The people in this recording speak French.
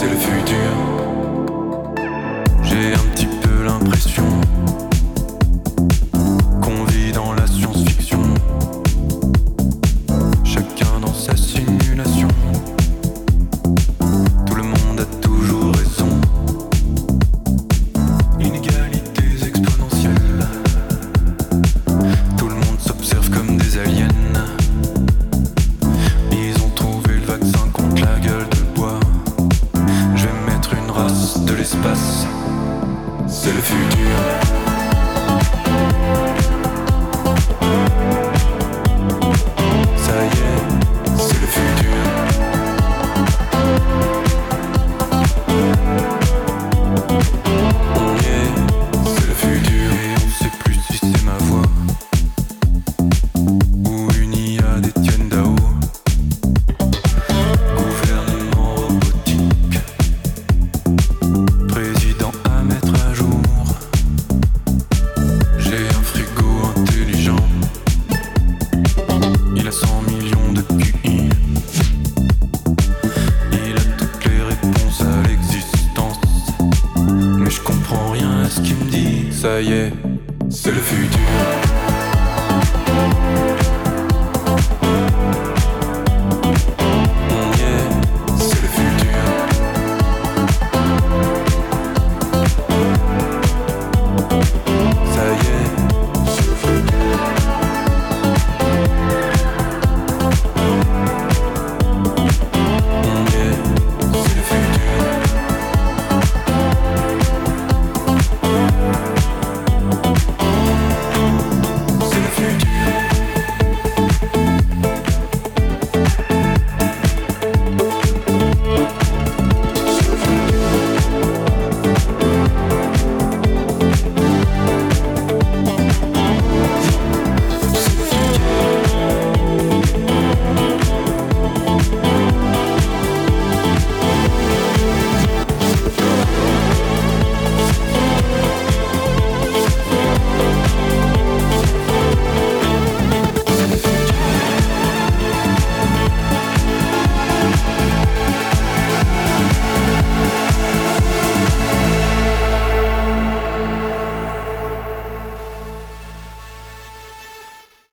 c'est le futur. J'ai un petit peu l'impression qu'on vit dans la science-fiction. Chacun dans sa simulation. Tout le monde a toujours raison. Inégalités exponentielles. Tout le monde s'observe comme des aliens. Ils ont trouvé le vaccin contre la gueule de bois. Je vais mettre une race de l'espace. C'est le futur. Ça y est, c'est le futur. On y est, c'est le futur. Et on sait plus si c'est ma voix ou une IA d'Étienne Dao. Gouvernement robotique, président à mettre à jour. J'ai un frigo intelligent, il a 100 millions de QI. Il a toutes les réponses à l'existence, mais je comprends rien à ce qu'il me dit. Ça y est, c'est le futur.